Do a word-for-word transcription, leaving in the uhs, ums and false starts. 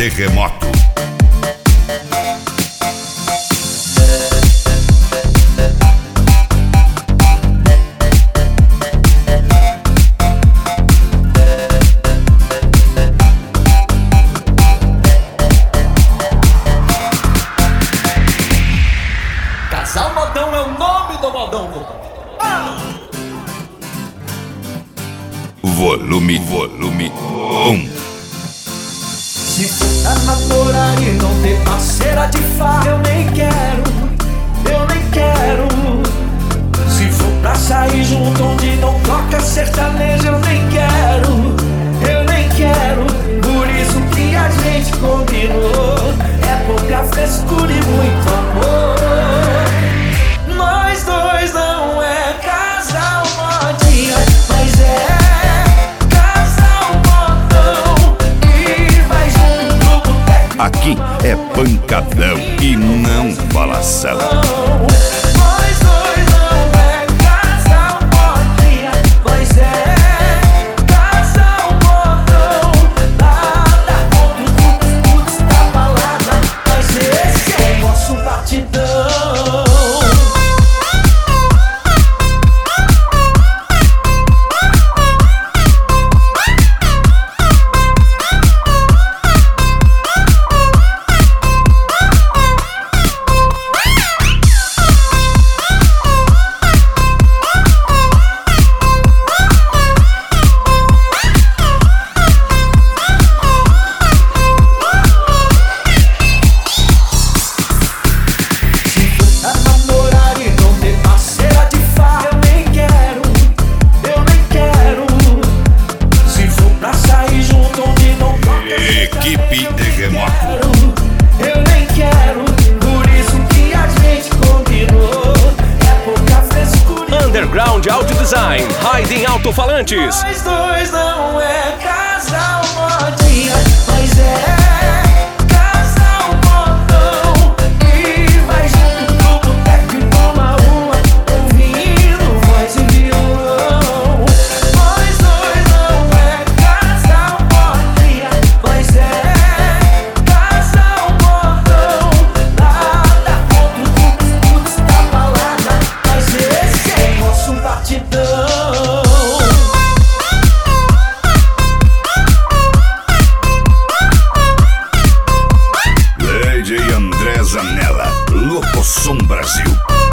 Terremoto. Casal Modão é o nome do modão. Ah! Volume, volume um. Se for pra namorar e não ter parceira de farra, eu nem quero, eu nem quero. Se for pra sair junto onde não toca sertanejo, eu nem quero, eu nem quero. Por isso que a gente combinou, é pouca frescura e muito amor. Nós dois não é casal modinha, mas é aqui é pancadão e não falação. Nós dois não é casal modinha, mas é casal modão. Nada contra os putos da balada, mas esse é o nosso batidão. Equipe Terremoto. Eu nem quero, por isso que a gente combinou, é pouca frescura. Underground Audio Design, Hiding Alto-Falantes. Nós dois não é casal modinha, mas é casal modão. E vai junto pro boteco e toma uma, ouvindo voz e violão. Nós dois não é casal modinha, mas é casal modão. Nada contra os putos da balada, mas esse é o nosso batidão. Lady André Zanella, Locosom Brasil.